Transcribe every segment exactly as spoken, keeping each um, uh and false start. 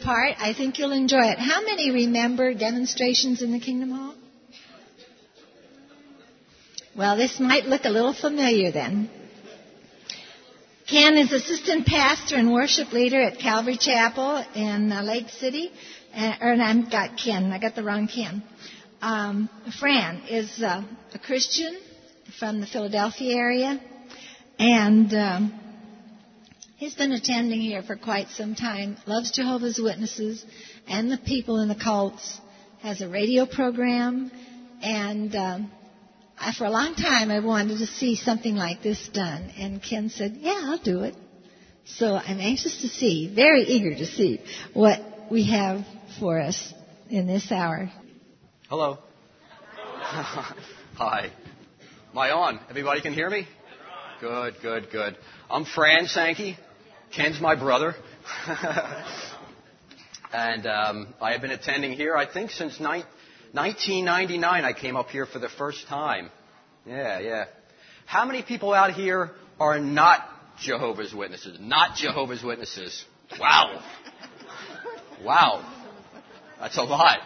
part. I think you'll enjoy it. How many remember demonstrations in the Kingdom Hall? Well, this might look a little familiar then. Ken is assistant pastor and worship leader at Calvary Chapel in uh, Lake City. Uh, or I've got Ken. I got the wrong Ken. Um, Fran is uh, a Christian from the Philadelphia area. And um, he's been attending here for quite some time. Loves Jehovah's Witnesses and the people in the cults. Has a radio program. And um, I, for a long time, I wanted to see something like this done. And Ken said, yeah, I'll do it. So I'm anxious to see, very eager to see what we have for us in this hour. Hello. Hi. Am I on? Everybody can hear me? Good, good, good. I'm Fran Sankey. Ken's my brother. and um, I have been attending here, I think, since nineteen ninety-nine. I came up here for the first time. Yeah, yeah. How many people out here are not Jehovah's Witnesses? Not Jehovah's Witnesses. Wow. Wow. That's a lot.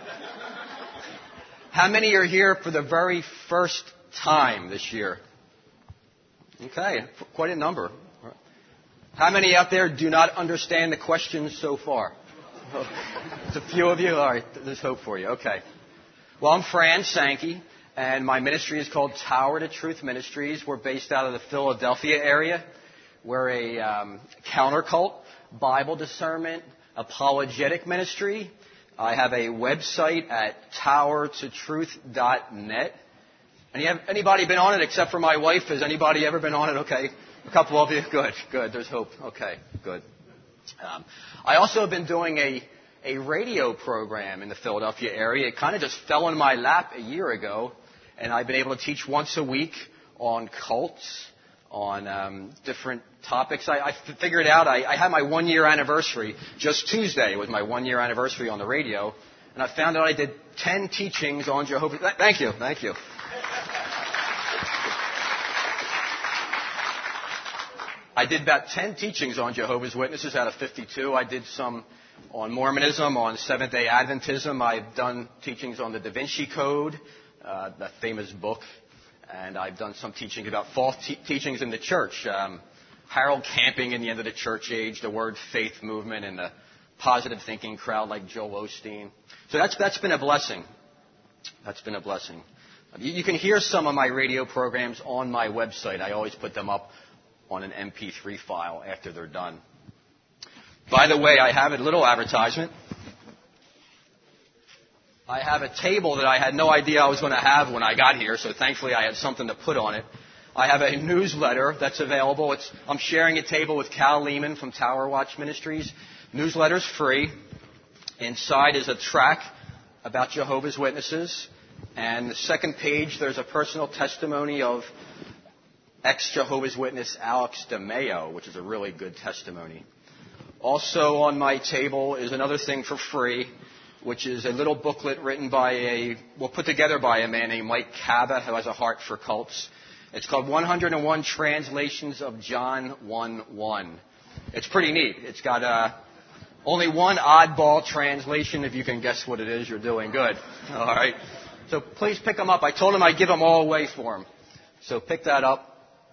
How many are here for the very first time this year? Okay, quite a number. How many out there do not understand the questions so far? It's a few of you. All right, there's hope for you. Okay. Well, I'm Fran Sankey, and my ministry is called Tower to Truth Ministries. We're based out of the Philadelphia area. We're a um, counter-cult, Bible discernment, apologetic ministry. I have a website at tower to truth dot net. Any, anybody been on it except for my wife? Has anybody ever been on it? Okay. A couple of you. Good, good. There's hope. Okay, good. Um, I also have been doing a, a radio program in the Philadelphia area. It kind of just fell in my lap a year ago, and I've been able to teach once a week on cults, on um, different topics. I, I figured out I, I had my one-year anniversary. Just Tuesday was my one-year anniversary on the radio, and I found out I did ten teachings on Jehovah's. Thank you, thank you. I did about ten teachings on Jehovah's Witnesses out of fifty-two. I did some on Mormonism, on Seventh-day Adventism. I've done teachings on the Da Vinci Code, uh, that famous book. And I've done some teaching about false te- teachings in the church. Um, Harold Camping in the end of the church age, the word faith movement, and the positive thinking crowd like Joel Osteen. So that's that's been a blessing. That's been a blessing. You, you can hear some of my radio programs on my website. I always put them up on an M P three file after they're done. By the way, I have a little advertisement. I have a table that I had no idea I was going to have when I got here, so thankfully I had something to put on it. I have a newsletter that's available. It's, I'm sharing a table with Cal Lehman from Tower Watch Ministries. Newsletter's free. Inside is a track about Jehovah's Witnesses. And the second page, there's a personal testimony of ex-Jehovah's Witness Alex DeMeo, which is a really good testimony. Also on my table is another thing for free, which is a little booklet written by a, well, put together by a man named Mike Caba, who has a heart for cults. It's called one hundred one Translations of John one one. It's pretty neat. It's got uh, only one oddball translation. If you can guess what it is, you're doing good. All right. So please pick them up. I told him I'd give them all away for him. So pick that up.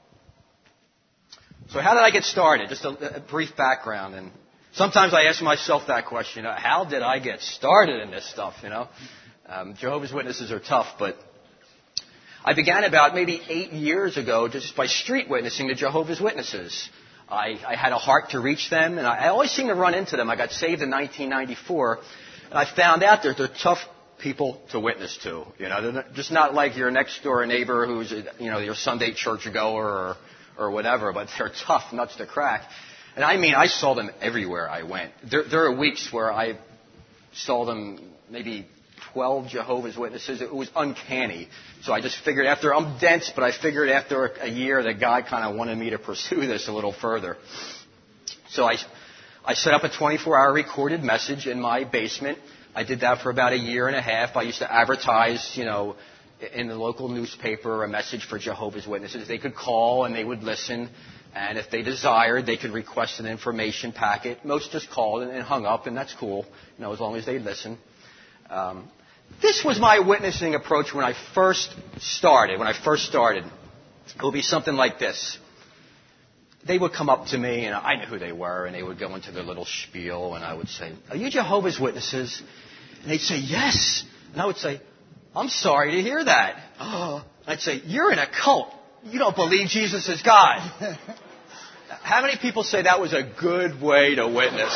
So how did I get started? Just a, a brief background. And sometimes I ask myself that question, how did I get started in this stuff, you know? Um, Jehovah's Witnesses are tough, but I began about maybe eight years ago just by street witnessing to Jehovah's Witnesses. I, I had a heart to reach them, and I, I always seem to run into them. I got saved in nineteen ninety-four, and I found out that they're tough people to witness to. You know, they're just not like your next-door neighbor who's, you know, your Sunday churchgoer or, or whatever, but they're tough nuts to crack. And I mean, I saw them everywhere I went. There, there are weeks where I saw them maybe twelve Jehovah's Witnesses. It was uncanny. So I just figured after, I'm dense, but I figured after a year that God kind of wanted me to pursue this a little further. So I, I set up a twenty-four hour recorded message in my basement. I did that for about a year and a half. I used to advertise, you know, in the local newspaper a message for Jehovah's Witnesses. They could call and they would listen. And if they desired, they could request an information packet. Most just called and hung up, and that's cool, you know, as long as they listen. Um, this was my witnessing approach when I first started. When I first started, it would be something like this. They would come up to me, and I knew who they were, and they would go into their little spiel, and I would say, "Are you Jehovah's Witnesses?" And they'd say, "Yes." And I would say, "I'm sorry to hear that." Oh. I'd say, "You're in a cult. You don't believe Jesus is God." How many people say that was a good way to witness?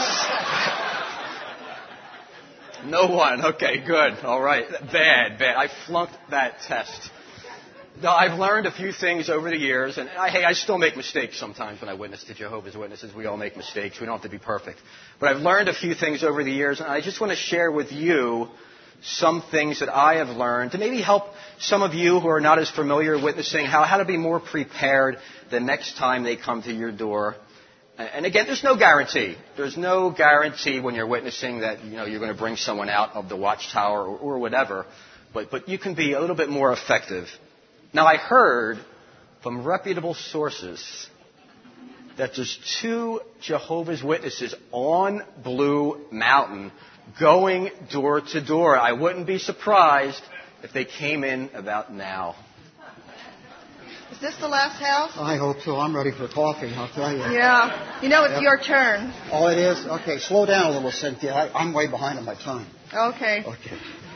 No one. Okay, good. All right. Bad, bad. I flunked that test. No, I've learned a few things over the years, and I, hey, I still make mistakes sometimes when I witness to Jehovah's Witnesses. We all make mistakes. We don't have to be perfect. But I've learned a few things over the years, and I just want to share with you some things that I have learned to maybe help some of you who are not as familiar witnessing how, how to be more prepared the next time they come to your door. And again, there's no guarantee. There's no guarantee when you're witnessing that, you know, you're going to bring someone out of the watchtower or, or whatever. But, but you can be a little bit more effective. Now, I heard from reputable sources that there's two Jehovah's Witnesses on Blue Mountain going door to door. I wouldn't be surprised if they came in about now. Is this the last house? I hope so. I'm ready for coffee, I'll tell you. Yeah. You know, it's yep. your turn. Oh, it is? Okay, slow down a little, Cynthia. I, I'm way behind on my time. Okay. Okay.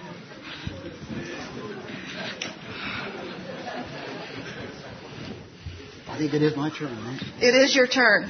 I think it is my turn, right? It is your turn.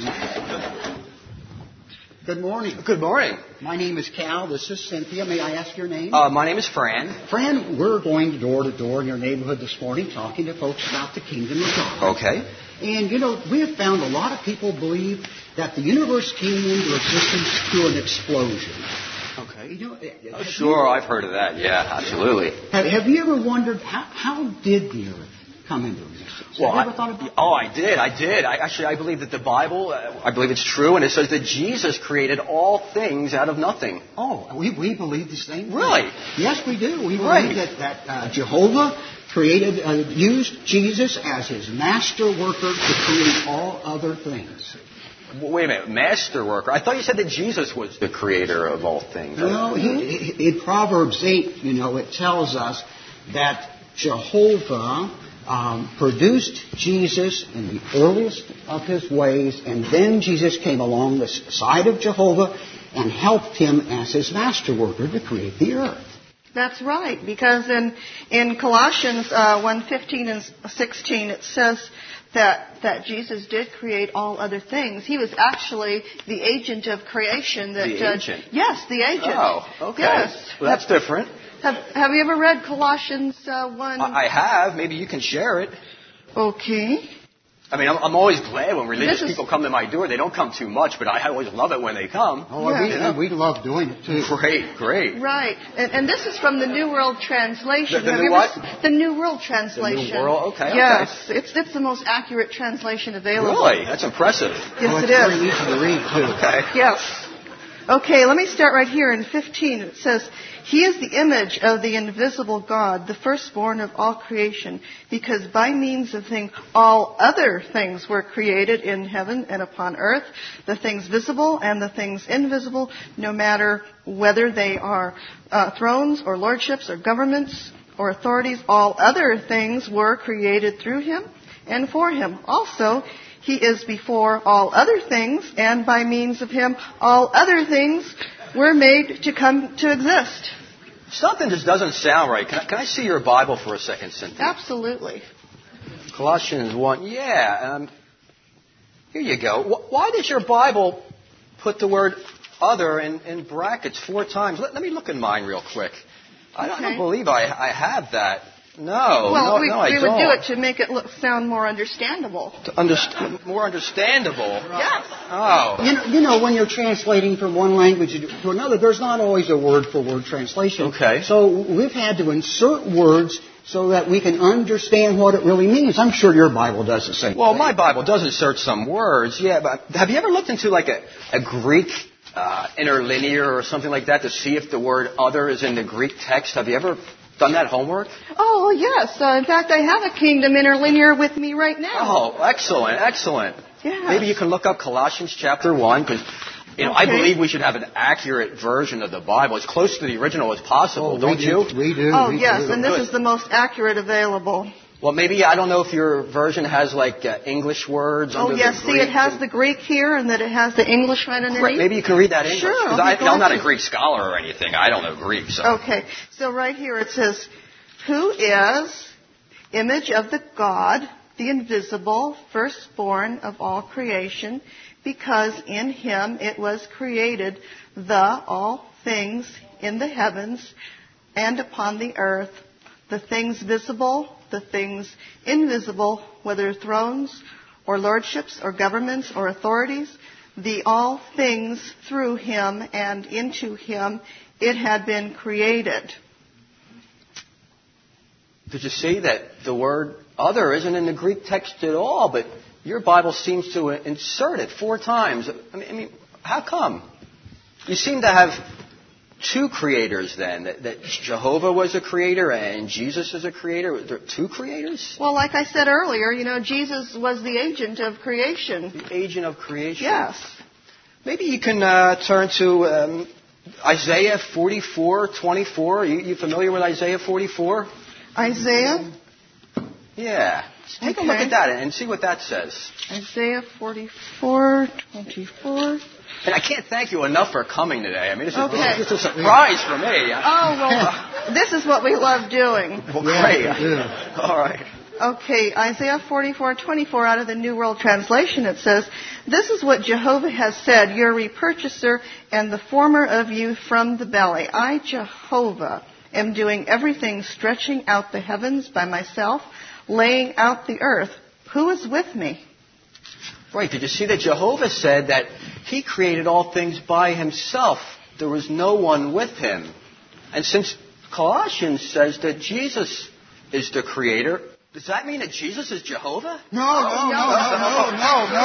Good morning. Good morning. My name is Cal. This is Cynthia. May I ask your name? Uh, my name is Fran. Fran, we're going door to door in your neighborhood this morning talking to folks about the kingdom of God. Okay. And, you know, we have found a lot of people believe that the universe came into existence through an explosion. Okay. You know, oh, sure, you, I've heard of that. Yeah, absolutely. Have, have you ever wondered how, how did the earth come into existence? Well, Have you ever I, thought about oh, I did. I did. I, actually, I believe that the Bible, uh, I believe it's true, and it says that Jesus created all things out of nothing. Oh, we, we believe the same thing. Really? Yes, we do. We right. believe that, that uh, Jehovah created, uh, used Jesus as his master worker to create all other things. Wait a minute, master worker? I thought you said that Jesus was the creator of all things. No, he, he, in Proverbs eight, you know, it tells us that Jehovah um, produced Jesus in the earliest of his ways, and then Jesus came along the side of Jehovah and helped him as his master worker to create the earth. That's right, because in in Colossians uh, one fifteen and sixteen it says that that Jesus did create all other things. He was actually the agent of creation. That the agent. Uh, yes, the agent. Oh, okay. Yes. Well, that's have, different. Have Have you ever read Colossians uh, one? I have. Maybe you can share it. Okay. I mean, I'm, I'm always glad when religious is, people come to my door. They don't come too much, but I always love it when they come. Oh, yeah. we, and we love doing it, too. Great, great. Right. And, and this is from the New World Translation. The, the Have new you what? Ever, the New World Translation. The New World? Okay, yes, okay. it's, it's the most accurate translation available. Really? That's impressive. Yes, oh, it it's is. very easy to read, too. Okay. Yes. Okay, let me start right here in fifteen. It says, "He is the image of the invisible God, the firstborn of all creation, because by means of him all other things were created in heaven and upon earth, the things visible and the things invisible, no matter whether they are uh, thrones or lordships or governments or authorities. All other things were created through him and for him. Also, he is before all other things, and by means of him all other things were made to come to exist." Something just doesn't sound right. Can I, can I see your Bible for a second, Cynthia? Absolutely. Colossians one. Yeah. Um, here you go. Why does your Bible put the word other in, in brackets four times? Let, let me look in mine real quick. I, okay. I don't believe I, I have that. No, well, no, we, no, I we don't. would do it to make it look, sound more understandable. To underst- more understandable? Yes. Oh. You know, you know, when you're translating from one language to another, there's not always a word-for-word translation. Okay. So we've had to insert words so that we can understand what it really means. I'm sure your Bible does the same Well, thing. my Bible does insert some words, yeah, but have you ever looked into like a, a Greek uh, interlinear or something like that to see if the word other is in the Greek text? Have you ever done that homework? Oh, yes. Uh, in fact, I have a Kingdom Interlinear with me right now. Oh, excellent, excellent. Yes. Maybe you can look up Colossians chapter one, because you know, Okay. I believe we should have an accurate version of the Bible, as close to the original as possible, Oh, don't we you? Do. We do. Oh, we yes, do. and this Good. is the most accurate available. Well, maybe, I don't know if your version has like uh, English words Oh, under yes, the see, Greek. it has the Greek here and that it has the English right underneath. Great. Maybe you can read that in English. Sure, 'cause I'll I, be glad I'm not a to. Greek scholar or anything. I don't know Greek. So. Okay, so right here it says, who is image of the God, the invisible, firstborn of all creation, because in him it was created the all things in the heavens and upon the earth, the things visible, the things invisible, whether thrones or lordships or governments or authorities, the all things through him and into him it had been created. Did you see that the word other isn't in the Greek text at all, but your Bible seems to insert it four times? I mean, I mean how come? You seem to have two creators then, that, that Jehovah was a creator and Jesus is a creator. There are two creators? Well, like I said earlier, you know, Jesus was the agent of creation. The agent of creation? Yes. Maybe you can uh, turn to um, Isaiah forty-four twenty-four. You, you familiar with Isaiah forty-four? Isaiah? Yeah. Take Okay. a look at that and see what that says. Isaiah forty-four twenty-four. And I can't thank you enough for coming today. I mean, this is, Okay. this is a surprise for me. Oh, well, this is what we love doing. Well, Yeah, great. yeah. All right. Okay, Isaiah forty-four twenty-four out of the New World Translation, it says, this is what Jehovah has said, your repurchaser and the former of you from the belly. I, Jehovah, am doing everything, stretching out the heavens by myself, laying out the earth. Who is with me? Right. Did you see that Jehovah said that he created all things by himself? There was no one with him. And since Colossians says that Jesus is the creator, does that mean that Jesus is Jehovah? No, no, no, no,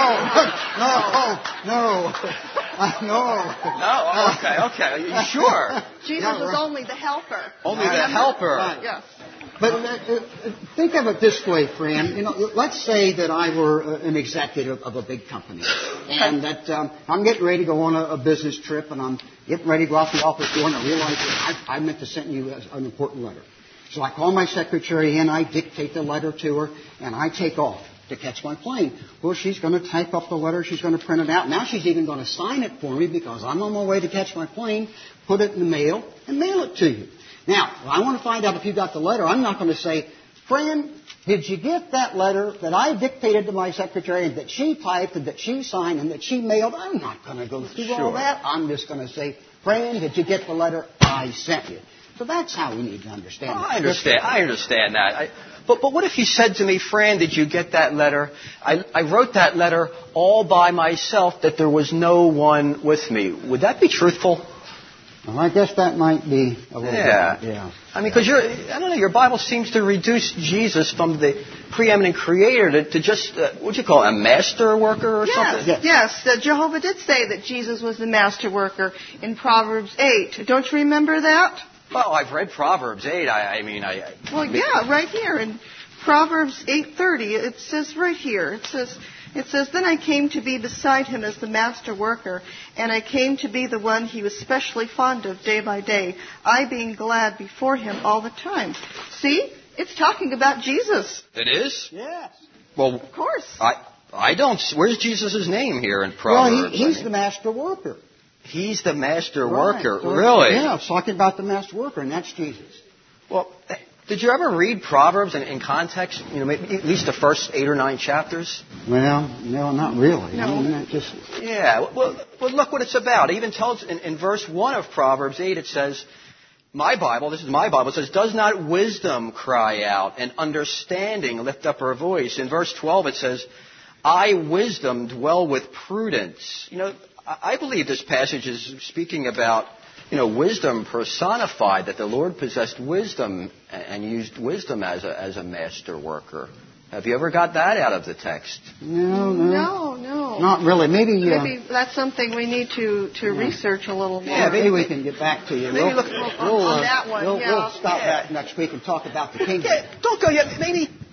no, no, no, no, no, no. No. Okay. Okay. Are you sure? Jesus Yeah, is right. only the helper. Only the Right. helper. Right. Yes. But uh, uh, think of it this way, friend. You know, let's say that I were uh, an executive of a big company, and that um, I'm getting ready to go on a, a business trip, and I'm getting ready to go out the office door, and I realize that I, I meant to send you an important letter. So I call my secretary in, I dictate the letter to her, and I take off to catch my plane. Well, she's going to type up the letter, she's going to print it out. Now she's even going to sign it for me because I'm on my way to catch my plane, put it in the mail, and mail it to you. Now, if I want to find out if you got the letter, I'm not going to say, friend, did you get that letter that I dictated to my secretary and that she typed and that she signed and that she mailed? I'm not going to go through all Sure. that. I'm just going to say, friend, did you get the letter I sent you? So that's how we need to understand it. I understand. I understand that. I, but but what if you said to me, Fran, did you get that letter? I, I wrote that letter all by myself, that there was no one with me. Would that be truthful? Well, I guess that might be a little Yeah. bit. Yeah. I mean, because you're, I don't know, your Bible seems to reduce Jesus from the preeminent creator to, to just, uh, what do you call it, a master worker or Yes, something? Yes. yes. Uh, Jehovah did say that Jesus was the master worker in Proverbs eight. Don't you remember that? Well, I've read Proverbs eight. I, I mean, I... I Well, yeah, right here in Proverbs eight thirty, it says right here, it says, it says, then I came to be beside him as the master worker, and I came to be the one he was specially fond of day by day, I being glad before him all the time. See? It's talking about Jesus. It is? Yes. Well, Of course. I I don't... Where's Jesus' name here in Well, Proverbs? he, he's the master worker. He's the master Right. worker. So, Really? Yeah, it's talking about the master worker, and that's Jesus. Well, did you ever read Proverbs in, in context? You know, maybe at least the first eight or nine chapters? Well, no, not really. No. I mean, that just... Yeah. Well, well, look what it's about. It even tells in, in verse one of Proverbs eight, it says, my Bible, this is my Bible, it says, does not wisdom cry out and understanding lift up her voice? In verse twelve, it says, I, wisdom, dwell with prudence. You know, I believe this passage is speaking about, you know, wisdom personified, that the Lord possessed wisdom and used wisdom as a, as a master worker. Have you ever got that out of the text? No, no. No, no. Not really. Maybe, uh, Maybe that's something we need to, to research a little more. Yeah, maybe we can get back to you. Maybe we'll, look- on- we'll, on uh, that one, we'll, yeah. we'll stop Yeah. back next week and talk about the kingdom. Yeah, don't go yet. Maybe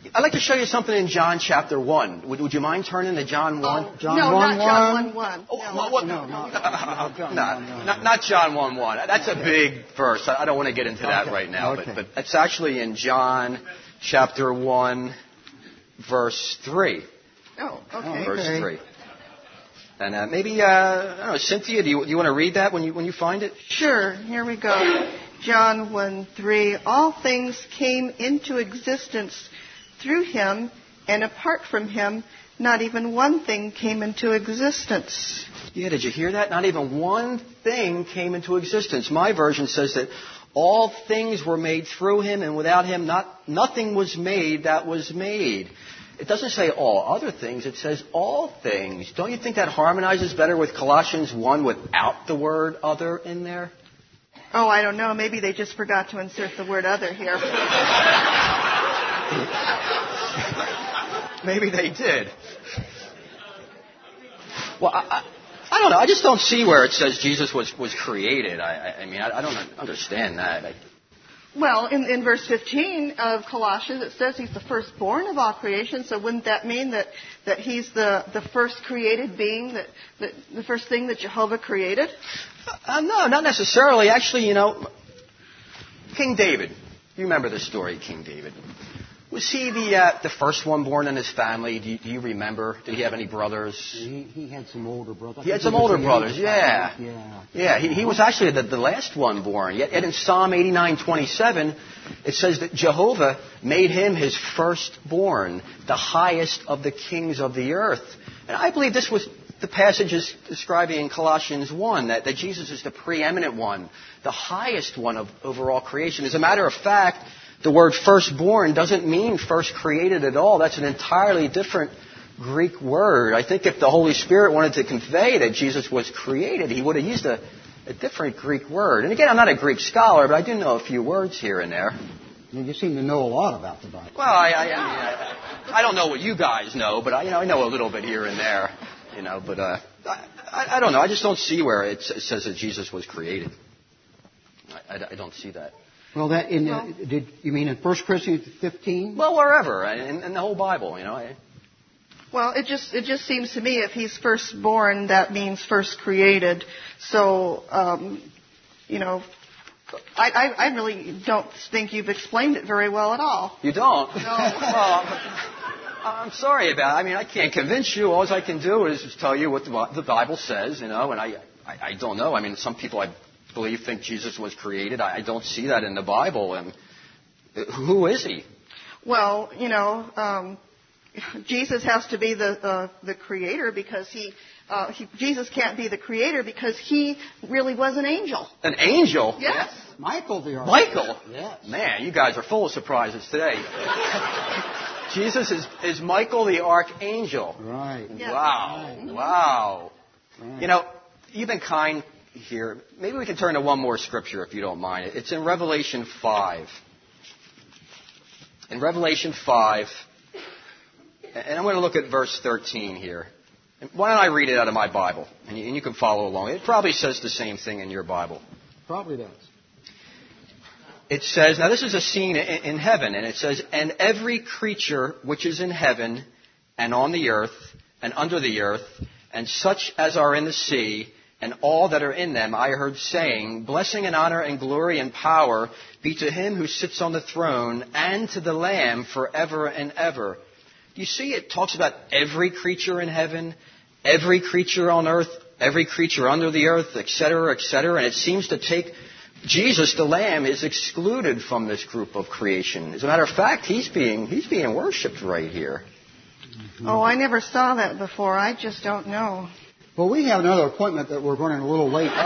I'd like to show you something in John chapter one. Would, would you mind turning to John one? Oh, John no, one, not John one one. Oh, no, what, what? No, no, no, No, John one, one. not, not John one one. That's a big verse. I, I don't want to get into that Okay. right now. Okay. But, but it's actually in John chapter one, verse three. Oh, okay. Verse Okay. three. And uh, maybe, uh, I don't know, Cynthia, do you, do you want to read that when you when you find it? Sure, here we go. John one three. All things came into existence through him, and apart from him, not even one thing came into existence. Yeah, did you hear that? Not even one thing came into existence. My version says that all things were made through him, and without him, not nothing was made that was made. It doesn't say all other things. It says all things. Don't you think that harmonizes better with Colossians one without the word other in there? Oh, I don't know. Maybe they just forgot to insert the word other here. Maybe they did. Well, I, I, I don't know. I just don't see where it says Jesus was, was created. I, I, I mean, I, I don't understand that. I, Well, in, in verse fifteen of Colossians, it says he's the firstborn of all creation. So wouldn't that mean that, that he's the, the first created being, that, that the first thing that Jehovah created? Uh, no, not necessarily. Actually, you know, King David. You remember the story of King David. Was he the uh, the first one born in his family? Do you, do you remember? Did he have any brothers? He, he had some older brothers. He had some older brothers, yeah. Yeah. Yeah, he, he was actually the, the last one born. Yet, yet in Psalm eighty-nine twenty-seven, it says that Jehovah made him his firstborn, the highest of the kings of the earth. And I believe this was the passage is describing in Colossians one, that, that Jesus is the preeminent one, the highest one of over all creation. As a matter of fact, the word firstborn doesn't mean first created at all. That's an entirely different Greek word. I think if the Holy Spirit wanted to convey that Jesus was created, he would have used a, a different Greek word. And again, I'm not a Greek scholar, but I do know a few words here and there. Well, you seem to know a lot about the Bible. Well, I, I, I, mean, I, I don't know what you guys know, but I, you know, I know a little bit here and there. You know, but uh, I, I don't know. I just don't see where it says that Jesus was created. I, I, I don't see that. Well, that in Well- uh, did you mean in First Corinthians fifteen? Well, wherever, in, in the whole Bible, you know. I, Well, it just it just seems to me if he's firstborn, that means first created. So, um, you know, I, I, I really don't think you've explained it very well at all. You don't? No. Well, I'm sorry about it. I mean, I can't convince you. All I can do is just tell you what the, Bi- the Bible says, you know, and I, I, I don't know. I mean, some people I believe think Jesus was created. I, I don't see that in the Bible. And who is he? Well, you know, um, Jesus has to be the uh, the creator because he, uh, he Jesus can't be the creator because he really was an angel. An angel? Yes. Michael the archangel. Michael? Yes. Man, you guys are full of surprises today. Jesus is, is Michael the archangel. Right. Yeah. Wow. Wow. Right. You know, you've been kind here. Maybe we can turn to one more scripture if you don't mind. It's in Revelation five. In Revelation five, and I'm going to look at verse thirteen here. Why don't I read it out of my Bible? And you, and you can follow along. It probably says the same thing in your Bible. Probably does. It says, now this is a scene in, in heaven, and it says, and every creature which is in heaven and on the earth and under the earth and such as are in the sea and all that are in them, I heard saying, blessing and honor and glory and power be to him who sits on the throne and to the Lamb forever and ever. You see, it talks about every creature in heaven, every creature on earth, every creature under the earth, et cetera, et cetera. And it seems to take Jesus, the Lamb, is excluded from this group of creation. As a matter of fact, he's being he's being worshipped right here. Oh, I never saw that before. I just don't know. Well, we have another appointment that we're running a little late.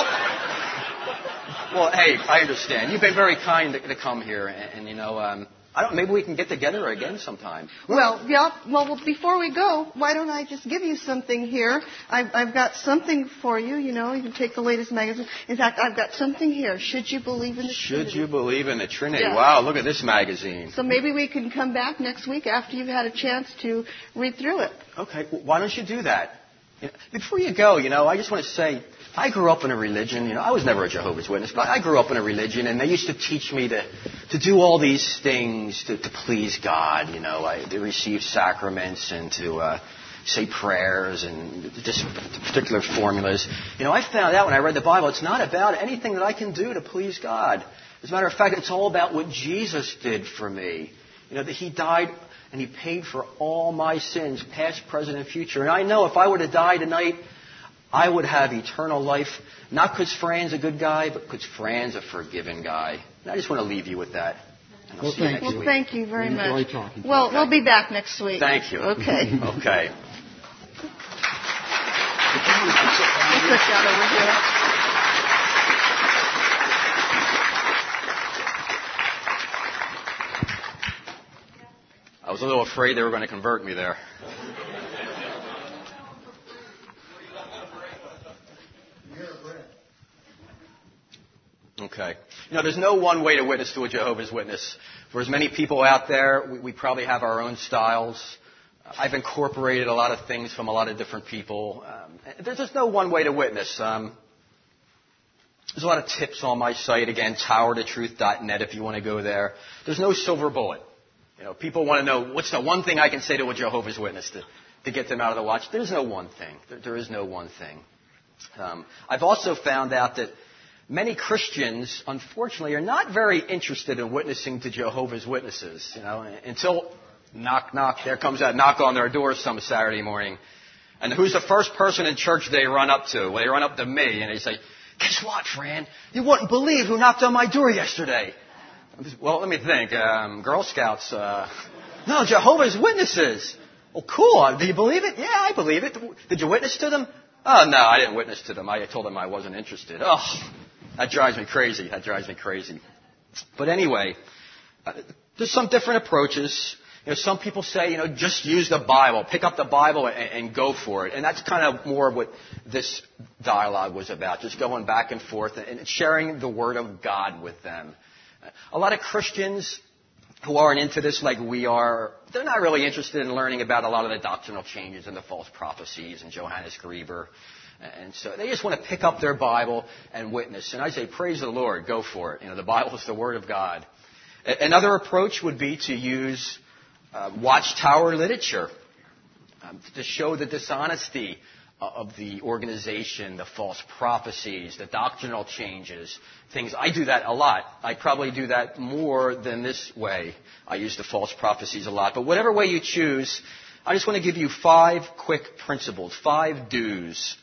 Well, hey, I understand. You've been very kind to, to come here, and, and you know, um, I don't. Maybe we can get together again sometime. Well, yeah. Well, before we go, why don't I just give you something here? I've, I've got something for you. You know, you can take the latest magazine. In fact, I've got something here. Should you believe in the Should Trinity? you believe in the Trinity? Yeah. Wow, look at this magazine. So maybe we can come back next week after you've had a chance to read through it. Okay, well, why don't you do that? You know, before you go, you know, I just want to say I grew up in a religion, you know, I was never a Jehovah's Witness, but I grew up in a religion, and they used to teach me to, to do all these things to, to please God, you know, I, to receive sacraments and to uh, say prayers and just particular formulas. You know, I found out when I read the Bible, it's not about anything that I can do to please God. As a matter of fact, it's all about what Jesus did for me. You know, that He died and He paid for all my sins, past, present, and future. And I know if I were to die tonight, I would have eternal life, not because Fran's a good guy, but because Fran's a forgiven guy. And I just want to leave you with that. And I'll Well, see you thank next you. week. Well, thank you very Enjoy much. talking to Well, Okay. we'll be back next week. Thank you. Okay. Okay. We'll sit down over here. I was a little afraid they were going to convert me there. Okay. You know, there's no one way to witness to a Jehovah's Witness. For as many people out there, we, we probably have our own styles. I've incorporated a lot of things from a lot of different people. Um, there's just no one way to witness. Um, there's a lot of tips on my site. Again, tower to truth dot net if you want to go there. There's no silver bullet. You know, people want to know, what's the one thing I can say to a Jehovah's Witness to, to get them out of the watch? There's no one thing. There, there is no one thing. Um, I've also found out that many Christians, unfortunately, are not very interested in witnessing to Jehovah's Witnesses. You know, until knock, knock, there comes that knock on their door some Saturday morning. And who's the first person in church they run up to? Well, they run up to me and they say, guess what, Fran? You wouldn't believe who knocked on my door yesterday. Well, let me think. Um, Girl Scouts. Uh, no, Jehovah's Witnesses. Oh, cool. Do you believe it? Yeah, I believe it. Did you witness to them? Oh, no, I didn't witness to them. I told them I wasn't interested. Oh, that drives me crazy. That drives me crazy. But anyway, uh, there's some different approaches. You know, some people say, you know, just use the Bible. Pick up the Bible and, and go for it. And that's kind of more what this dialogue was about, just going back and forth and sharing the Word of God with them. A lot of Christians who aren't into this like we are, they're not really interested in learning about a lot of the doctrinal changes and the false prophecies and Johannes Grieber. And so they just want to pick up their Bible and witness. And I say, praise the Lord, go for it. You know, the Bible is the Word of God. Another approach would be to use uh, watchtower literature um, to show the dishonesty of the organization, the false prophecies, the doctrinal changes, things. I do that a lot. I probably do that more than this way. I use the false prophecies a lot. But whatever way you choose, I just want to give you five quick principles, five do's.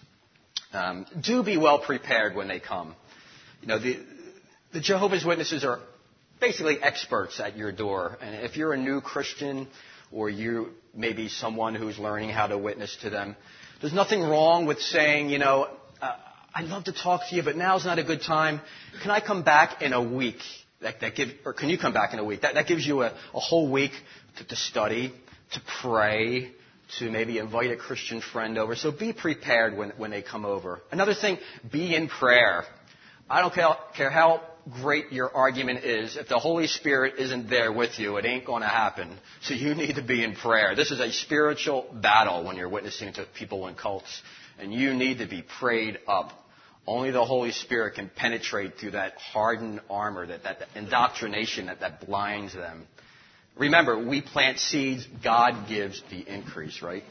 Um, do be well prepared when they come. You know, the, the Jehovah's Witnesses are basically experts at your door. And if you're a new Christian or you may be someone who's learning how to witness to them, there's nothing wrong with saying, you know, uh, I'd love to talk to you, but now's not a good time. Can I come back in a week? That, that give, or can you come back in a week? That, that gives you a, a whole week to, to study, to pray, to maybe invite a Christian friend over. So be prepared when, when they come over. Another thing, be in prayer. I don't care, care how great your argument is. If the Holy Spirit isn't there with you, it ain't going to happen. So you need to be in prayer. This is a spiritual battle when you're witnessing to people in cults. And you need to be prayed up. Only the Holy Spirit can penetrate through that hardened armor, that, that indoctrination that, that blinds them. Remember, we plant seeds, God gives the increase, right?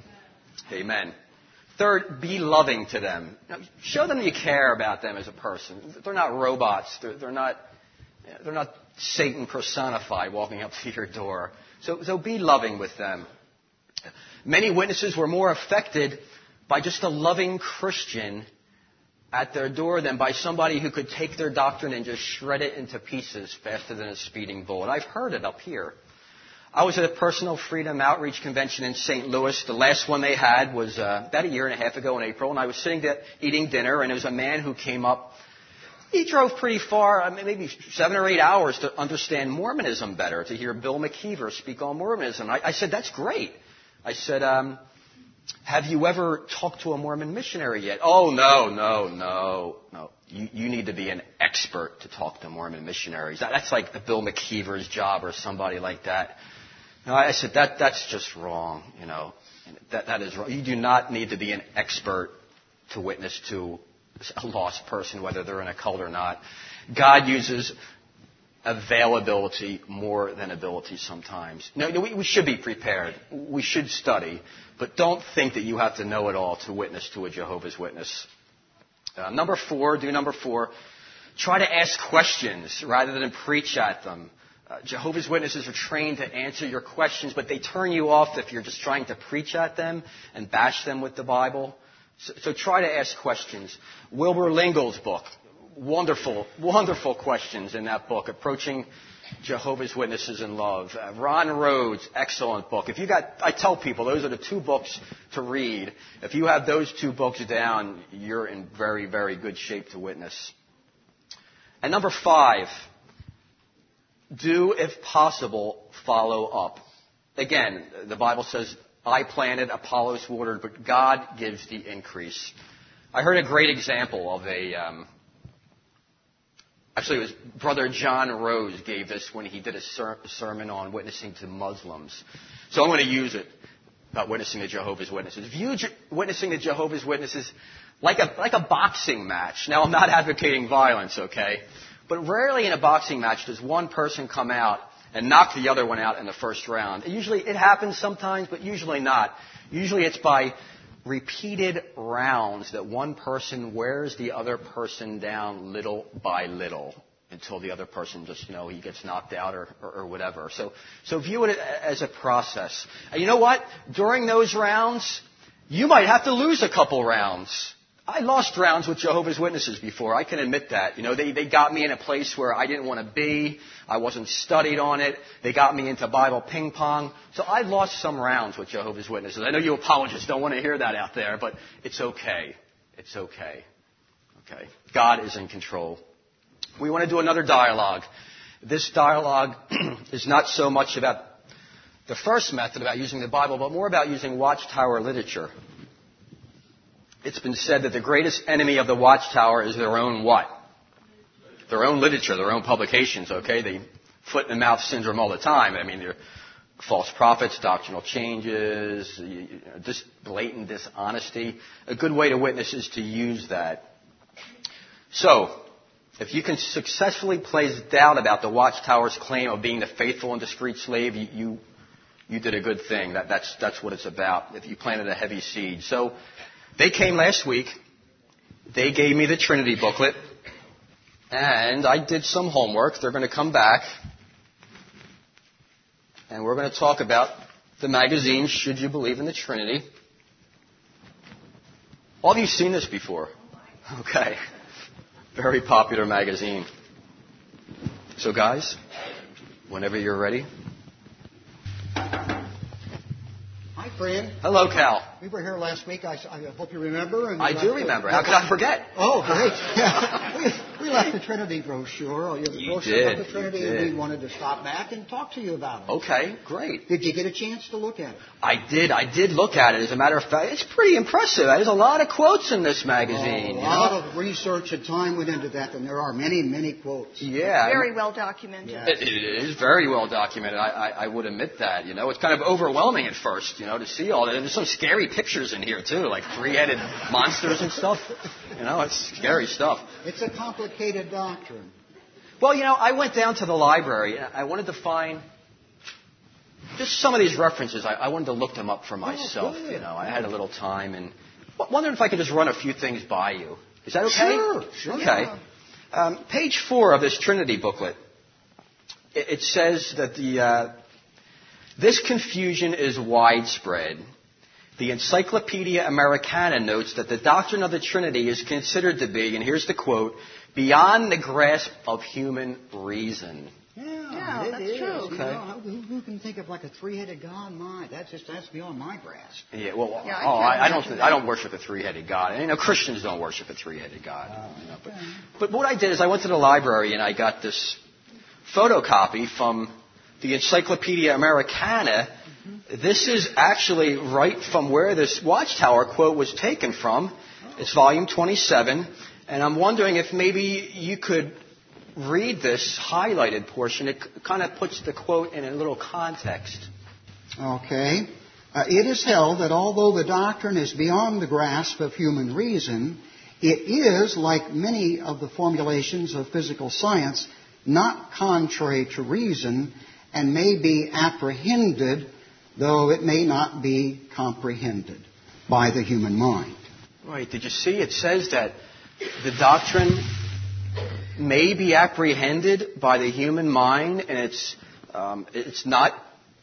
Amen. Third, be loving to them. Show them you care about them as a person. They're not robots. They're, they're not. They're not Satan personified walking up to your door. So, so be loving with them. Many witnesses were more affected by just a loving Christian at their door than by somebody who could take their doctrine and just shred it into pieces faster than a speeding bullet. I've heard it up here. I was at a Personal Freedom Outreach Convention in Saint Louis. The last one they had was uh, about a year and a half ago in April, and I was sitting there eating dinner, and there was a man who came up. He drove pretty far, I mean, maybe seven or eight hours to understand Mormonism better, to hear Bill McKeever speak on Mormonism. I, I said, that's great. I said, um, have you ever talked to a Mormon missionary yet? Oh, no, no, no, no. You, you need to be an expert to talk to Mormon missionaries. That, that's like the Bill McKeever's job or somebody like that. No, I said, that that's just wrong, you know. That, that is wrong. You do not need to be an expert to witness to a lost person, whether they're in a cult or not. God uses availability more than ability sometimes. No, we, we should be prepared. We should study. But don't think that you have to know it all to witness to a Jehovah's Witness. Uh, number four, do number four, try to ask questions rather than preach at them. Uh, Jehovah's Witnesses are trained to answer your questions, but they turn you off if you're just trying to preach at them and bash them with the Bible. So, so try to ask questions. Wilbur Lingle's book, wonderful, wonderful questions in that book, Approaching Jehovah's Witnesses in Love. Uh, Ron Rhodes, excellent book. If you got, I tell people those are the two books to read. If you have those two books down, you're in very, very good shape to witness. And number five, do, if possible, follow up. Again, the Bible says, I planted, Apollos watered, but God gives the increase. I heard a great example of a, um, actually it was Brother John Rose gave this when he did a ser- sermon on witnessing to Muslims. So I'm going to use it about witnessing to Jehovah's Witnesses. View Je- witnessing to Jehovah's Witnesses like a, like a boxing match. Now, I'm not advocating violence, okay? But rarely in a boxing match does one person come out and knock the other one out in the first round. Usually it happens sometimes, but usually not. Usually it's by repeated rounds that one person wears the other person down little by little until the other person just, you know, he gets knocked out or, or, or whatever. So, so view it as a process. And you know what? During those rounds, you might have to lose a couple rounds. I lost rounds with Jehovah's Witnesses before. I can admit that. You know, they, they got me in a place where I didn't want to be. I wasn't studied on it. They got me into Bible ping pong. So I lost some rounds with Jehovah's Witnesses. I know you apologists don't want to hear that out there, but it's okay. It's okay. Okay. God is in control. We want to do another dialogue. This dialogue is not so much about the first method, about using the Bible, but more about using Watchtower literature. It's been said that the greatest enemy of the Watchtower is their own what? Their own literature, their own publications, okay? They foot-and-mouth syndrome all the time. I mean, they're false prophets, doctrinal changes, just blatant dishonesty. A good way to witness is to use that. So, if you can successfully place doubt about the Watchtower's claim of being the faithful and discreet slave, you, you, you did a good thing. That, that's, that's what it's about, if you planted a heavy seed. So, they came last week. They gave me the Trinity booklet. And I did some homework. They're going to come back. And we're going to talk about the magazine, Should You Believe in the Trinity? All of you seen this before? Okay. Very popular magazine. So guys, whenever you're ready. Hi, friend. Hello, Cal. We were here last week. I, I hope you remember. And I do remember. How could I forget? Oh, great. we, we left the Trinity brochure. You, the You brochure did. of the Trinity, You and did. we wanted to stop back and talk to you about it. Okay, great. Did you get a chance to look at it? I did. I did look at it. As a matter of fact, it's pretty impressive. There's a lot of quotes in this magazine. Oh, a you lot know? of research and time went into that, and there are many, many quotes. Yeah. Very well documented. Yeah. It, it is very well documented. I, I, I would admit that. You know, it's kind of overwhelming at first, you know, to see all that. And there's some scary pictures in here too, like three-headed monsters and stuff. You know, it's scary stuff. It's a complicated doctrine. Well, you know, I went down to the library and I wanted to find just some of these references. I, I wanted to look them up for myself. Oh, you know, I had a little time and wondered if I could just run a few things by you. Is that okay? Sure, sure. Okay. Um, page four of this Trinity booklet. It, it says that the uh, this confusion is widespread. The Encyclopedia Americana notes that the doctrine of the Trinity is considered to be, and here's the quote, beyond the grasp of human reason. Yeah, Yeah, it that's is. true. You Okay. know, who, who can think of like a three-headed God? My, that's just that's beyond my grasp. Yeah, well, Yeah, I oh, can't I, I don't, imagine I don't worship a three-headed God. And, you know, Christians don't worship a three-headed God. Oh, you know, but, but what I did is I went to the library and I got this photocopy from the Encyclopedia Americana. Mm-hmm. This is actually right from where this Watchtower quote was taken from. It's volume twenty-seven, and I'm wondering if maybe you could read this highlighted portion. It kind of puts the quote in a little context. Okay. Uh, it is held that although the doctrine is beyond the grasp of human reason, It is, like many of the formulations of physical science, not contrary to reason and may be apprehended, though it may not be comprehended by the human mind. Right. Did you see? It says that the doctrine may be apprehended by the human mind, and it's um, it's not.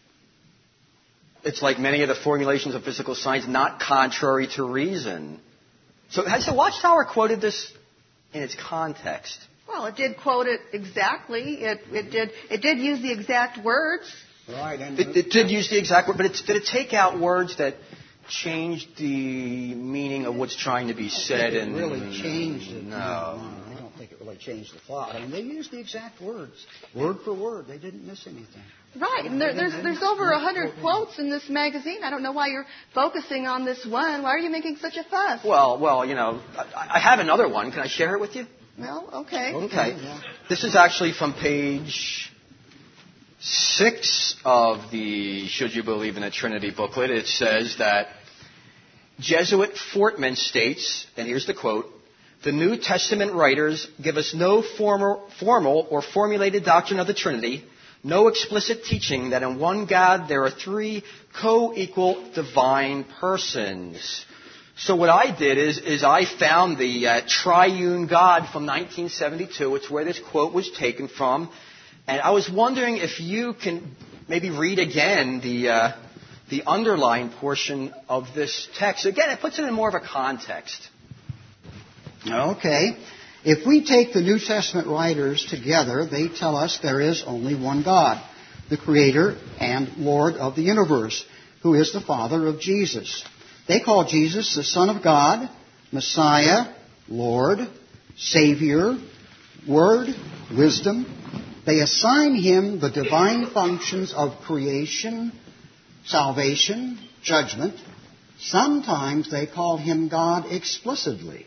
It's like many of the formulations of physical science, not contrary to reason. So has the Watchtower quoted this in its context? Well, it did quote it exactly. It, it did. It did use the exact words. Right. And it, it did use the exact word, but it, did it take out words that changed the meaning of what's trying to be said? It and really changed it. No. I don't think it really changed the thought. I mean, they used the exact words, word for word. They didn't miss anything. Right, and there, there's there's over a hundred quotes in this magazine. I don't know why you're focusing on this one. Why are you making such a fuss? Well, well, you know, I, I have another one. Can I share it with you? Well, okay. Okay. This is actually from page six of the Should You Believe in the Trinity booklet. It says that Jesuit Fortman states, and here's the quote, "The New Testament writers give us no formal, formal or formulated doctrine of the Trinity, no explicit teaching that in one God there are three co-equal divine persons." So what I did is, is I found the uh, Triune God from nineteen seventy-two. It's where this quote was taken from. And I was wondering if you can maybe read again the, uh, the underlined portion of this text. Again, it puts it in more of a context. Okay. If we take the New Testament writers together, they tell us there is only one God, the Creator and Lord of the universe, who is the Father of Jesus. They call Jesus the Son of God, Messiah, Lord, Savior, Word, Wisdom. They assign Him the divine functions of creation, salvation, judgment. Sometimes they call Him God explicitly.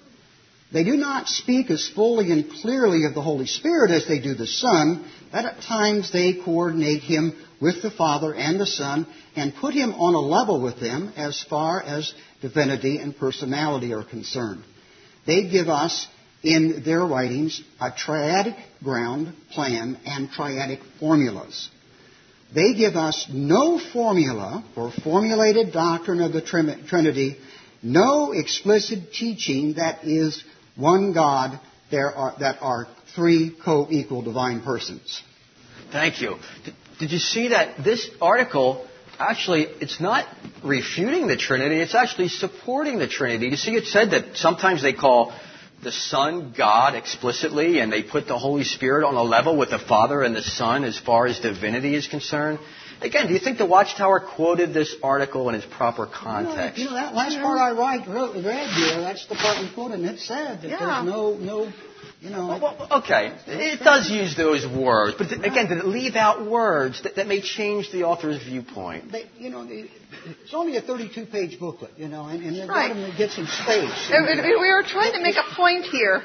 They do not speak as fully and clearly of the Holy Spirit as they do the Son, but at times they coordinate Him with the Father and the Son and put Him on a level with them as far as divinity and personality are concerned. They give us, in their writings, a triadic ground plan and triadic formulas. They give us no formula or formulated doctrine of the Trinity, no explicit teaching that is one God, there are, that are three co-equal divine persons. Thank you. Did, did you see that this article, actually, it's not refuting the Trinity, it's actually supporting the Trinity. You see, it said that sometimes they call the Son God explicitly, and they put the Holy Spirit on a level with the Father and the Son as far as divinity is concerned. Again, do you think the Watchtower quoted this article in its proper context? You know, you know that last part I read, read here, that's the part we quoted, and it said that yeah. there's no, no, you know... Well, well, okay, it does use those words, but th- again, did it leave out words that, that may change the author's viewpoint? They, you know, it's only a thirty-two page booklet, you know, and, and they've right. got to get some space. We were trying to make a point here.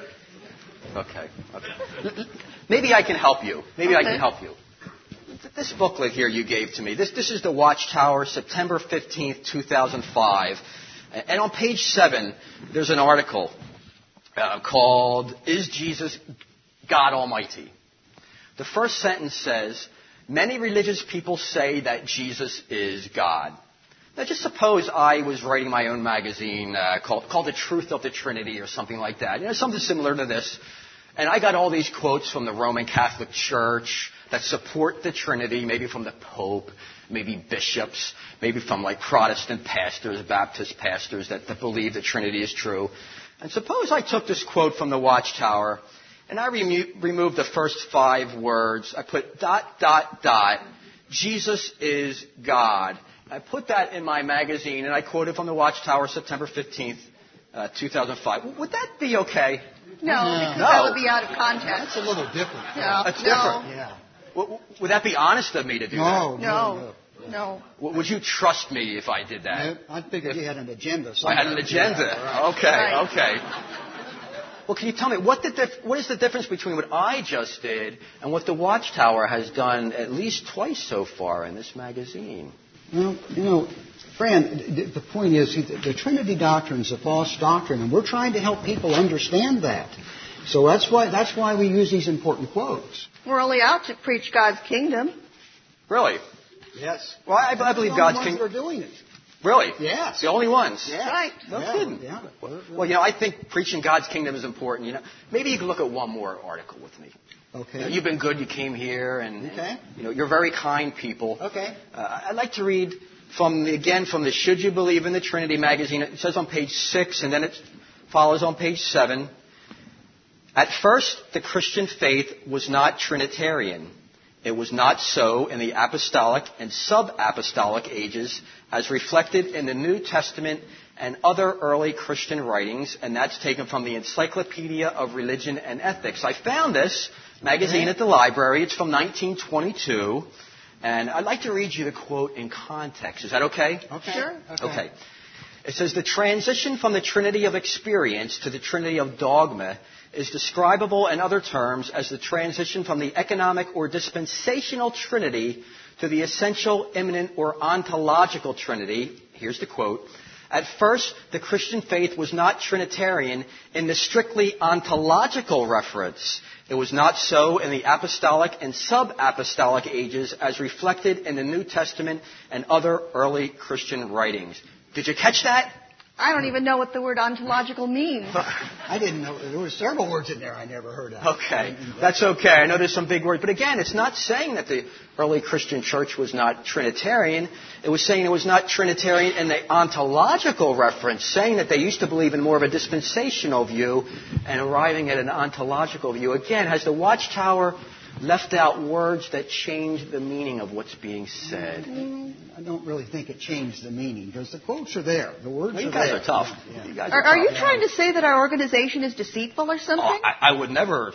Okay, okay. Maybe I can help you. Maybe okay. I can help you. This booklet here you gave to me, this, this is the Watchtower, September fifteenth, two thousand five. And on page seven, there's an article uh, called, "Is Jesus God Almighty?" The first sentence says, "Many religious people say that Jesus is God." Now, just suppose I was writing my own magazine uh, called, called The Truth of the Trinity or something like that. You know, something similar to this. And I got all these quotes from the Roman Catholic Church that support the Trinity, maybe from the Pope, maybe bishops, maybe from like Protestant pastors, Baptist pastors that, that believe the Trinity is true. And suppose I took this quote from the Watchtower and I remo- removed the first five words. I put dot, dot, dot, Jesus is God. I put that in my magazine and I quoted from the Watchtower, September fifteenth, uh, two thousand five. Would that be okay? No, because no. that would be out of context. That's a little different. No, That's no. different. Yeah. W- would that be honest of me to do No, that? No, no, no. no. W- Would you trust me if I did that? I figured you had an agenda. I had an agenda. Yeah, right. Okay, Right. okay. Well, can you tell me, what, the dif- what is the difference between what I just did and what the Watchtower has done at least twice so far in this magazine? Well, you know, Fran, the point is the Trinity doctrine is a false doctrine, and we're trying to help people understand that. So that's why that's why we use these important quotes. We're only out to preach God's kingdom. Really? Yes. Well, I, I believe God's kingdom. We're doing it. Really? Yes. The only ones? Yeah. Right. No yeah, kidding. Yeah. Well, you know, I think preaching God's kingdom is important. You know, maybe you can look at one more article with me. Okay. You know, you've been good. You came here, and, okay. and you know, you're very kind people. Okay. Uh, I'd like to read from the, again from the Should You Believe in the Trinity magazine. It says on page six, and then it follows on page seven. At first, the Christian faith was not Trinitarian. It was not so in the apostolic and sub-apostolic ages as reflected in the New Testament and other early Christian writings, and that's taken from the Encyclopedia of Religion and Ethics. I found this magazine at the library. It's from nineteen twenty-two, and I'd like to read you the quote in context. Is that okay? Okay. Sure. Okay. Okay. It says, the transition from the Trinity of experience to the Trinity of dogma is describable in other terms as the transition from the economic or dispensational Trinity to the essential, immanent, or ontological Trinity. Here's the quote. At first, the Christian faith was not Trinitarian in the strictly ontological reference. It was not so in the apostolic and sub-apostolic ages as reflected in the New Testament and other early Christian writings. Did you catch that? I don't even know what the word ontological means. I didn't know. There were several words in there I never heard of. Okay. That's okay. I know there's some big words. But again, it's not saying that the early Christian church was not Trinitarian. It was saying it was not Trinitarian in the ontological reference, saying that they used to believe in more of a dispensational view and arriving at an ontological view. Again, has the Watchtower left out words that change the meaning of what's being said? I don't really think it changed the meaning because the quotes are there. The words well, you are guys there. are tough. Yeah. You guys Are, are, are tough. you trying to say that our organization is deceitful or something? Oh, I, I would never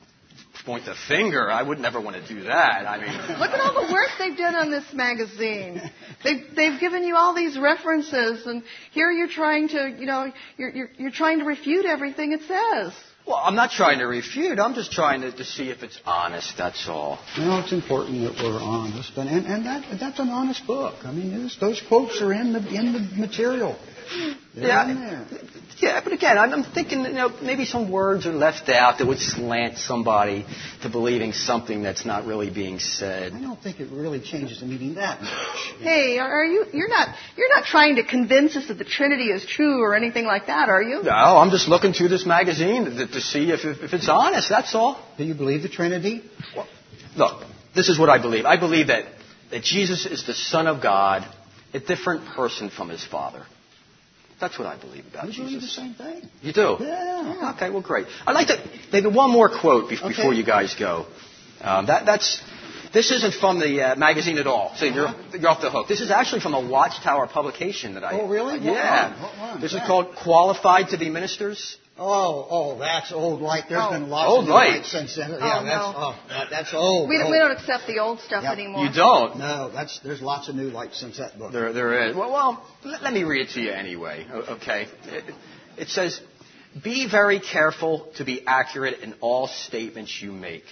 point the finger. I would never want to do that. I mean, Look at all the work they've done on this magazine. They've, they've given you all these references, and here you're trying to, you know, you're, you're, you're trying to refute everything it says. well, I'm not trying to refute. I'm just trying to, to see if it's honest. That's all. You know, it's important that we're honest, and and, and that that's an honest book. I mean, those, those quotes are in the in the material. They're Yeah, in there. yeah, but again, I'm, I'm thinking, you know, maybe some words are left out that would slant somebody to believing something that's not really being said. I don't think it really changes the meaning that much. Hey, are, are you? You're not. You're not trying to convince us that the Trinity is true or anything like that, are you? No, I'm just looking through this magazine to, to see if, if, if it's honest. That's all. Do you believe the Trinity? Well, look, this is what I believe. I believe that, that Jesus is the Son of God, a different person from his Father. That's what I believe about I Jesus. believe the same thing. You do? Yeah. Okay, well, great. I'd like to maybe one more quote be- Okay. before you guys go. Um, that, that's this isn't from the uh, magazine at all, so you're you're off the hook. This is actually from a Watchtower publication that I. Oh, really? What Yeah. one? What one? This Yeah. is called "Qualified to Be Ministers." Oh, oh, that's old light. There's Oh. been lots Old of new light. light since then. Yeah, Oh, that's no. oh, that, that's old. We don't, old. we don't accept the old stuff Yep. anymore. You don't. No, that's there's lots of new light since that book. There, there is. Well, well let, let me read it to you anyway. O- Okay. It, it says, "Be very careful to be accurate in all statements you make.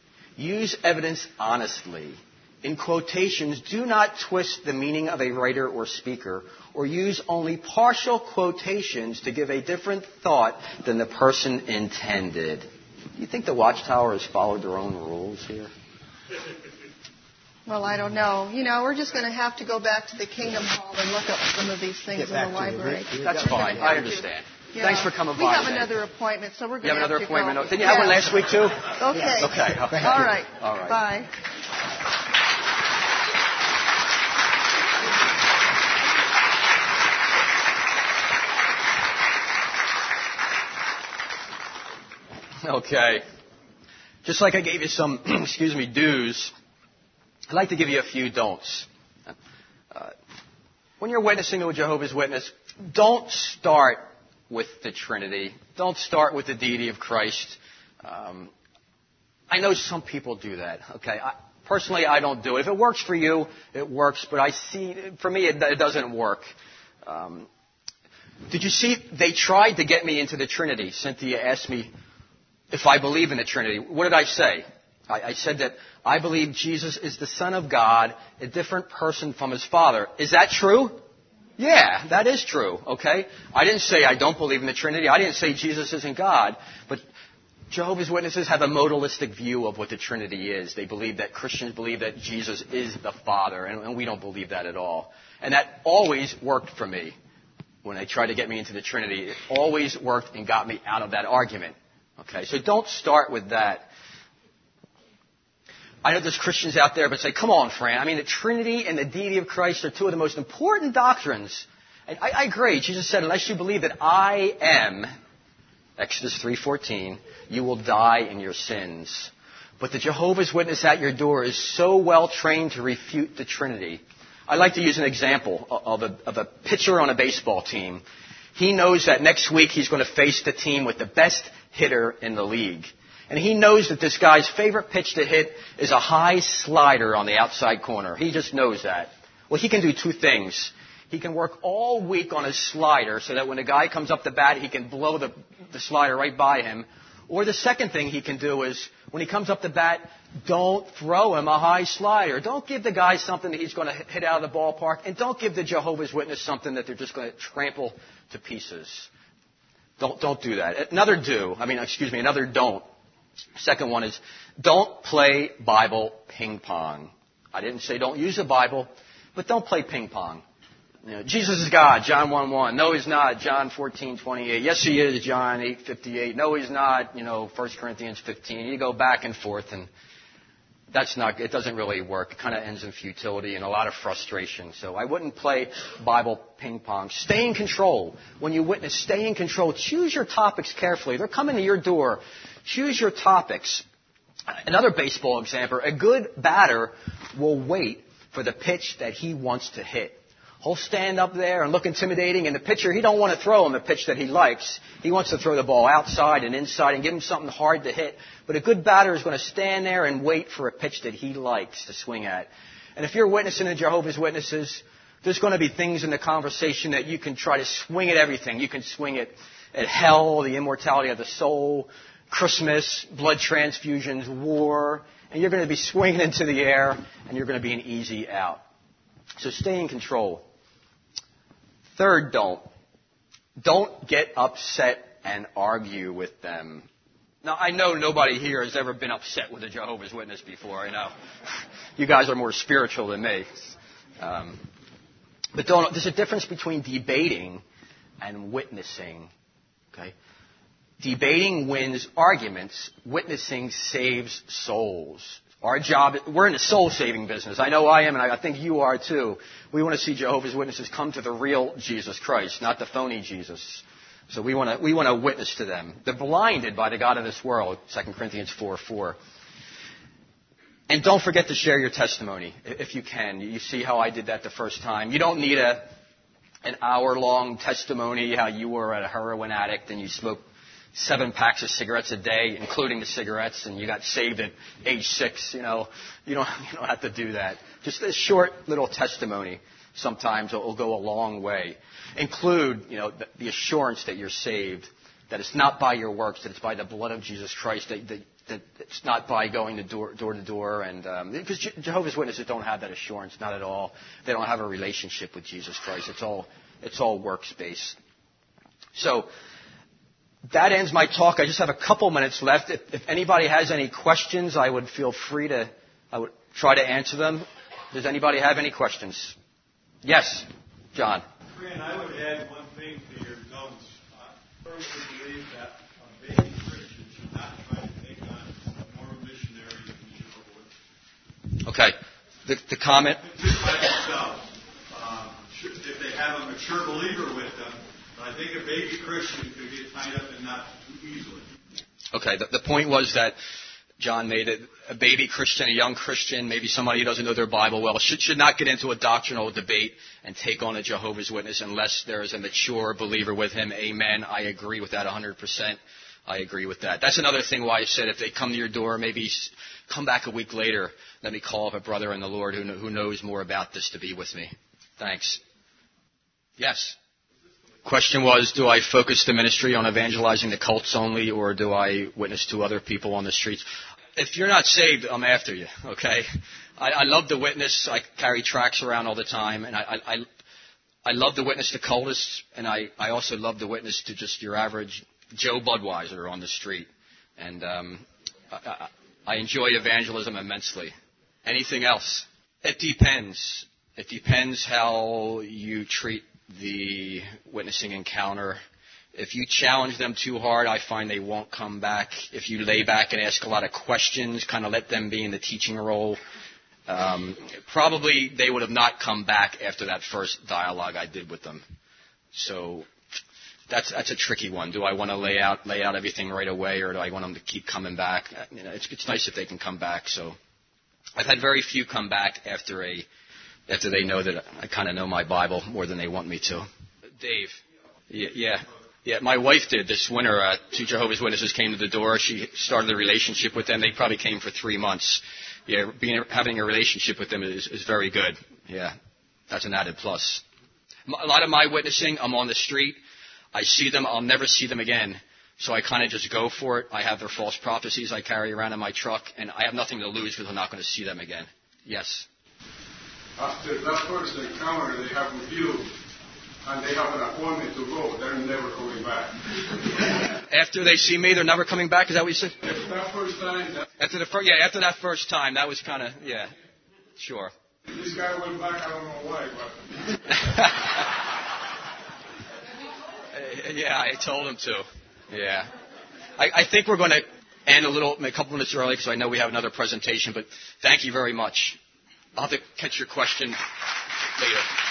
Use evidence honestly. In quotations, do not twist the meaning of a writer or speaker, or use only partial quotations to give a different thought than the person intended." Do you think the Watchtower has followed their own rules here? Well, I don't know. You know, we're just going to have to go back to the Kingdom Hall and look up some of these things Get in back the to the library. re- That's Yeah. fine. I understand. Yeah. Thanks for coming we by have today. another appointment, so we're You going have to another have to appointment? go. Didn't you have one Yeah. last week, too? Okay. Okay. okay. All right. All right. Bye. Okay. Just like I gave you some, excuse me, do's, I'd like to give you a few don'ts. Uh, when you're witnessing to a Jehovah's Witness, don't start with the Trinity. Don't start with the deity of Christ. Um, I know some people do that. Okay. I, personally, I don't do it. If it works for you, it works. But I see, for me, it, it doesn't work. Um, did you see? They tried to get me into the Trinity. Cynthia asked me if I believe in the Trinity. What did I say? I, I said that I believe Jesus is the Son of God, a different person from his Father. Is that true? Yeah, that is true, okay? I didn't say I don't believe in the Trinity. I didn't say Jesus isn't God. But Jehovah's Witnesses have a modalistic view of what the Trinity is. They believe that Christians believe that Jesus is the Father, and, and we don't believe that at all. And that always worked for me when they tried to get me into the Trinity. It always worked and got me out of that argument. Okay, so don't start with that. I know there's Christians out there but say, come on, Fran. I mean, the Trinity and the deity of Christ are two of the most important doctrines. And I, I agree. Jesus said, unless you believe that I am, Exodus three fourteen, you will die in your sins. But the Jehovah's Witness at your door is so well trained to refute the Trinity. I like to use an example of a, of a pitcher on a baseball team. He knows that next week he's going to face the team with the best hitter in the league. And he knows that this guy's favorite pitch to hit is a high slider on the outside corner. He just knows that. Well, he can do two things. He can work all week on his slider so that when the guy comes up the bat, he can blow the, the slider right by him. Or the second thing he can do is, when he comes up the bat, don't throw him a high slider. Don't give the guy something that he's going to hit out of the ballpark. And don't give the Jehovah's Witness something that they're just going to trample to pieces. Don't, don't do that. Another do. I mean, excuse me, another don't. Second one is, don't play Bible ping pong. I didn't say don't use the Bible, but don't play ping pong. You know, Jesus is God, John one one. No, he's not, John fourteen twenty-eight. Yes, he is, John eight fifty-eight. No, he's not, you know, First Corinthians fifteen. You go back and forth, and that's not, it doesn't really work. It kind of ends in futility and a lot of frustration. So I wouldn't play Bible ping pong. Stay in control. When you witness, stay in control. Choose your topics carefully. They're coming to your door. Choose your topics. Another baseball example, a good batter will wait for the pitch that he wants to hit. He'll stand up there and look intimidating, and the pitcher, he don't want to throw him a pitch that he likes. He wants to throw the ball outside and inside and give him something hard to hit. But a good batter is going to stand there and wait for a pitch that he likes to swing at. And if you're witnessing to Jehovah's Witnesses, there's going to be things in the conversation that you can try to swing at everything. You can swing at, at hell, the immortality of the soul, Christmas, blood transfusions, war, and you're going to be swinging into the air, and you're going to be an easy out. So stay in control. Third, don't. Don't get upset and argue with them. Now, I know nobody here has ever been upset with a Jehovah's Witness before. I know. You guys are more spiritual than me. Um, but don't, there's a difference between debating and witnessing. Okay? Debating wins arguments. Witnessing saves souls. Our job, we're in the soul-saving business. I know I am, and I think you are too. We want to see Jehovah's Witnesses come to the real Jesus Christ, not the phony Jesus. So we want to we want to witness to them. They're blinded by the God of this world, Second Corinthians four four. And don't forget to share your testimony, if you can. You see how I did that the first time. You don't need a an hour-long testimony, how you were a heroin addict and you smoked seven packs of cigarettes a day, including the cigarettes, and you got saved at age six. You know, you don't, you don't have to do that. Just a short little testimony sometimes will go a long way. Include, you know, the, the assurance that you're saved, that it's not by your works, that it's by the blood of Jesus Christ, that, that, that it's not by going to door, door to door. And um, because Je- Jehovah's Witnesses don't have that assurance, not at all. They don't have a relationship with Jesus Christ. It's all, it's all works-based. So that ends my talk. I just have a couple minutes left. If, if anybody has any questions, I would feel free to, I would try to answer them. Does anybody have any questions? Yes, John. Fran, I would add one thing to your notes. I firmly believe that a baby Christian should not try to take on more missionaries than Jehovah's. Okay. The, the comment? Just by themselves. Um, if they have a mature believer with them, I think a baby Christian could get tied up in knots too easily. Okay, the, the point was that John made it, a baby Christian, a young Christian, maybe somebody who doesn't know their Bible well, should, should not get into a doctrinal debate and take on a Jehovah's Witness unless there is a mature believer with him. Amen. I agree with that one hundred percent. I agree with that. That's another thing why I said if they come to your door, maybe come back a week later. Let me call up a brother in the Lord who, who knows more about this to be with me. Thanks. Yes. Question was, do I focus the ministry on evangelizing the cults only, or do I witness to other people on the streets? if you're not saved, I'm after you, okay? I, I love to witness. I carry tracts around all the time, and I, I, I love to witness to cultists, and I, I also love to witness to just your average Joe Budweiser on the street. And um, I, I enjoy evangelism immensely. Anything else? It depends. It depends how you treat the witnessing encounter. If you challenge them too hard, I find they won't come back. If you lay back and ask a lot of questions, kind of let them be in the teaching role, um, probably they would have not come back after that first dialogue I did with them. So that's that's a tricky one. Do I want to lay out lay out everything right away, or do I want them to keep coming back? You know, it's it's nice if they can come back. So I've had very few come back after a after they know that I kind of know my Bible more than they want me to. Dave, yeah. yeah. Yeah, my wife did this winter. Uh, two Jehovah's Witnesses came to the door. She started a relationship with them. They probably came for three months. Yeah, being having a relationship with them is, is very good. Yeah, that's an added plus. A lot of my witnessing, I'm on the street. I see them. I'll never see them again. So I kind of just go for it. I have their false prophecies I carry around in my truck, and I have nothing to lose because I'm not going to see them again. Yes? After that first encounter they have with you, and they have an appointment to go, they're never coming back. After they see me, they're never coming back? Is that what you said? After that first time. That after the first, yeah, after that first time, that was kind of, yeah, sure. This guy went back, I don't know why, but... yeah, I told him to. Yeah. I, I think we're going to end a little, a couple minutes early because I know we have another presentation, but thank you very much. I'll have to catch your question later.